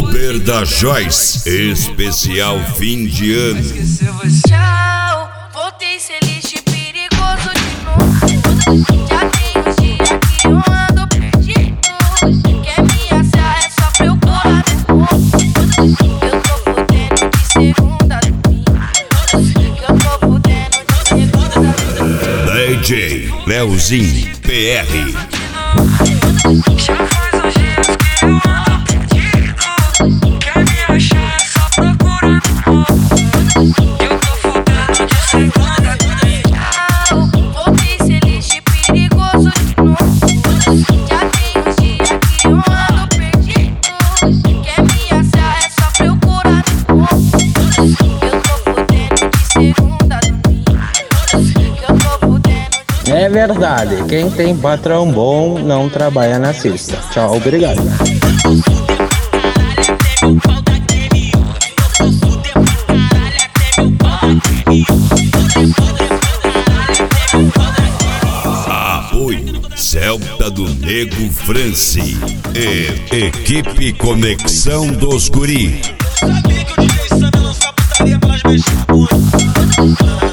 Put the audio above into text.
Uber da Joyce, especial fim de ano. Tchau, voltei ser lixo perigoso de novo. Já tem uns dias que eu ando perdido. Quer me achar é só procurar depois. Eu tô fudendo de segunda a domingo. Eu tô fudendo de segunda a domingo. DJ Leozinho PR. Já faz uns dias que eu ando perdido. Quer me achar é só procurar depois. Eu tô fudendo de segunda a domingo. Tchau, voltei ser lixo perigoso de novo. Já tem uns dias que eu ando perdido. Quer me achar é só procurar depois. Eu tô fudendo de segunda a domingo. Eu tô fudendo de É verdade, quem tem patrão bom não trabalha na sexta. Tchau, obrigado. Apoio Celta do Nego France e Equipe Conexão dos Guri. Sabia que o DJ Sam lançou a putaria pelas mexas.